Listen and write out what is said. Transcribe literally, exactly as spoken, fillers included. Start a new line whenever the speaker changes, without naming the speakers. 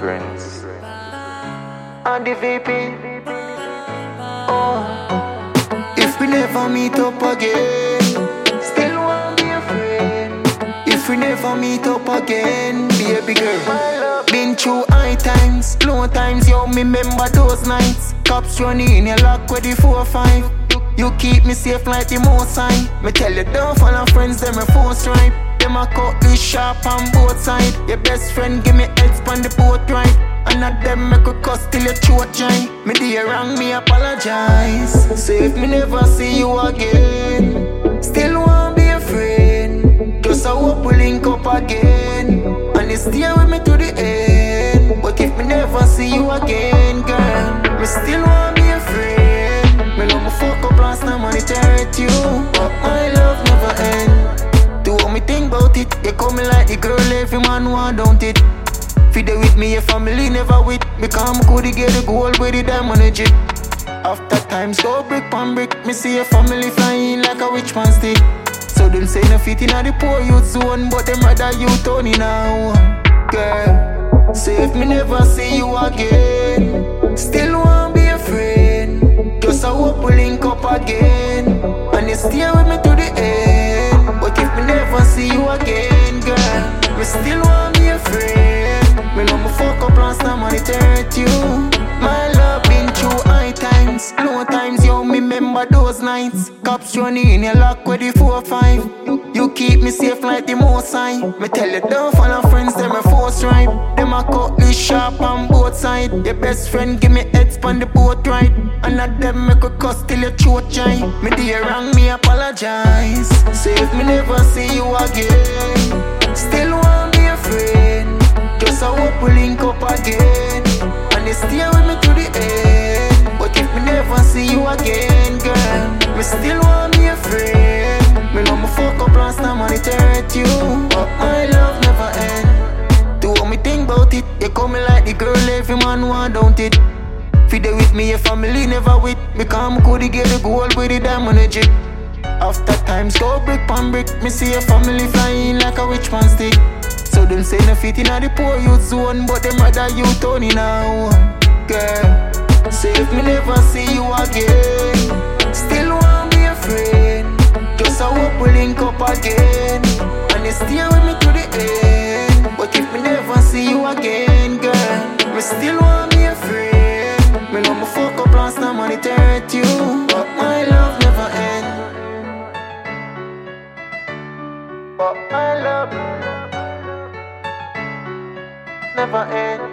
friends.
And the V P. Oh, if we never meet up again, still won't be a friend. If we never meet up again, baby girl, been through high times, low times, yo, me remember those nights. Cops running in your lock with the four five. You keep me safe like the most high. Me tell you don't follow friends, them a four stripe. Them a cut this sharp on both sides. Your best friend give me heads on the boat right. And at them make a cuss till your throat dry. Me dear wrong, me apologize. So if me never see you again, still won't be a friend. Just I hope we link up again, and you stay with me to the end. But if me never see you again, girl, me still won't be a friend. Me know me fuck up last time and it hurt you, but my love never end. Do what me think about it. You call me like the girl every man want, don't it? Feed it with me, your family never with. Because I could get the gold with the diamond edge. After times go brick pan brick, me see your family flying like a witch man stick. So them say no fit in the poor youth zone, but them rather you Tony now. Girl, say if me never see you again, still won't be a friend. Just I hope we link up again, and you stay with me to the end. But if me never see you again, girl, me still won't be a friend. Me know me fuck up last time and it hurt you. My love been through high times, low times, yo, me remember those nights. Cops running in your lock with the four five. You keep me safe like the most high. Me tell you don't follow friends, them a four stripe. Them a cut this sharp on both sides. Your best friend give me heads on the boat right. And at them make a cuss till your throat dry. Me dear wrong, me apologize. So if me never see you again, still won't be a friend. Just I hope we link up again, and you stay with me to the end. But if me never see you again, girl, me still won't be a friend. Me know me fuck up last time and it hurt you, but my love never end. Do what me think about it. You call me like the girl every man want, don't it? Feed it with me, your family never with. Because I could get the gold with the diamond edge. After times go brick pan brick, me see your family flying like a witch man stick. So them say no fit in the poor youth zone, but them rather you Tony now. Girl, say if me never see you again, still won't be a friend. Just I hope we link up again, and you stay with me to the end. But if me never see you again, girl, me still won't be a friend. Me know me fuck up last time and it hurt you, but my love never end. But my love never end.